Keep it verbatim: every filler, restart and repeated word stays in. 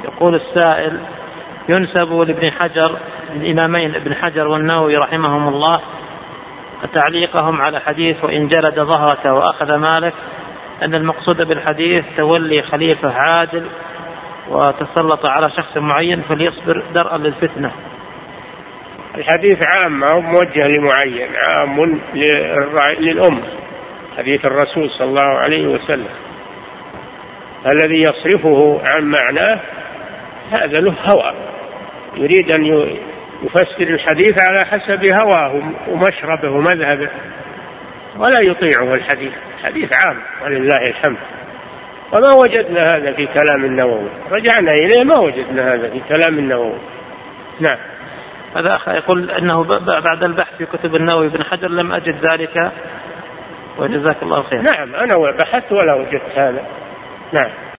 يقول السائل: ينسب لابن حجر، الإمامين ابن حجر والنووي رحمهم الله، تعليقهم على حديث وإن جلد ظهرك وأخذ مالك، أن المقصود بالحديث تولي خليفة عادل وتسلط على شخص معين فليصبر درءا للفتنة. الحديث عام أو موجه لمعين، عام للأمة، حديث الرسول صلى الله عليه وسلم. الذي يصرفه عن معناه هذا له هوى، يريد أن يفسر الحديث على حسب هواه ومشربه ومذهبه ولا يطيعه الحديث. حديث عام ولله الحمد، وما وجدنا هذا في كلام النووي، رجعنا إليه ما وجدنا هذا في كلام النووي. نعم. هذا أخ يقول أنه بعد البحث في كتب النووي بن حجر لم أجد ذلك، وجزاك الله خير. نعم، أنا بحثت ولا وجدت هذا. نعم.